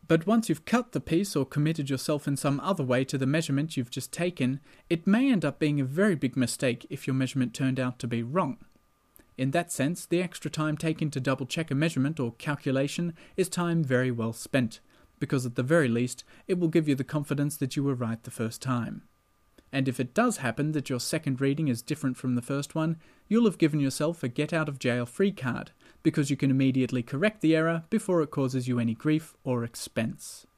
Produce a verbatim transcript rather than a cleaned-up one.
But once you've cut the piece or committed yourself in some other way to the measurement you've just taken, it may end up being a very big mistake if your measurement turned out to be wrong. In that sense, the extra time taken to double check a measurement or calculation is time very well spent, because at the very least, it will give you the confidence that you were right the first time. And if it does happen that your second reading is different from the first one, you'll have given yourself a get-out-of-jail-free card, because you can immediately correct the error before it causes you any grief or expense.